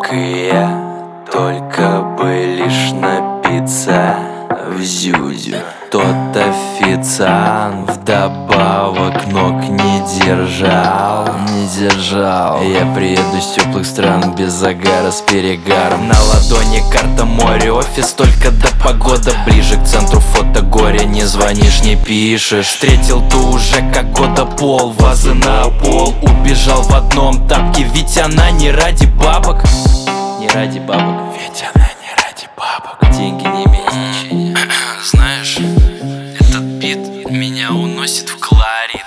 как и я, только бы лишь напиться в зюзю. Тот официант вдобавок ног не держал. Я приеду с теплых стран без загара, с перегаром. На ладони карта, море, офис, только до погода. Ближе к центру фото горя, не звонишь, не пишешь. Встретил ты уже как года пол, вазы на пол. Убежал в одном тапке, ведь она не ради бабок. Не ради бабок, ведь она не ради бабок. Деньги не имеют значения. Знаешь, этот бит меня уносит в колорит.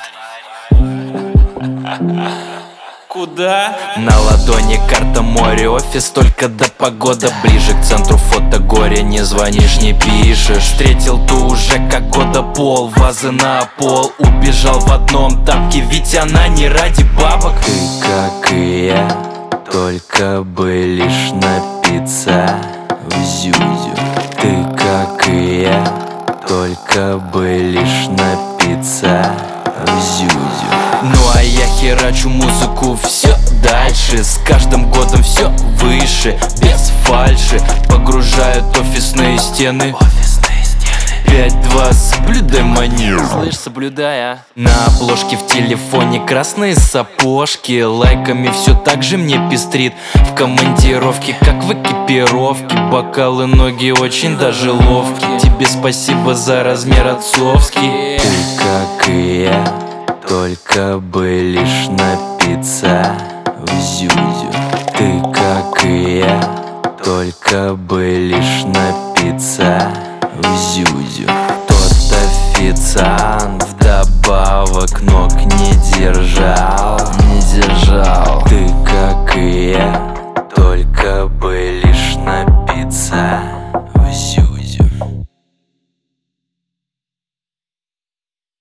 Куда? На ладони карта, море, офис, только до погода. Ближе к центру фото горя, не звонишь, не пишешь. Встретил ты уже как года пол, вазы на пол. Убежал в одном тапке, ведь она не ради бабок. Ты как и я, только бы лишь напиться в зюзю. Ты как и я, только бы лишь напиться в зюзю. Ну а я херачу музыку все дальше, с каждым годом все выше, без фальши. Погружают офисные стены. 5-2, соблюдай манеру. Слышь, соблюдай, а. На обложке в телефоне красные сапожки. Лайками все так же мне пестрит. В командировке, как в экипировке. Бокалы, ноги очень даже ловкие. Тебе спасибо за размер отцовский. Ты как и я, только бы лишь напиться в зюзю. Ты как и я, только бы лишь напиться в зюзю. Тот официант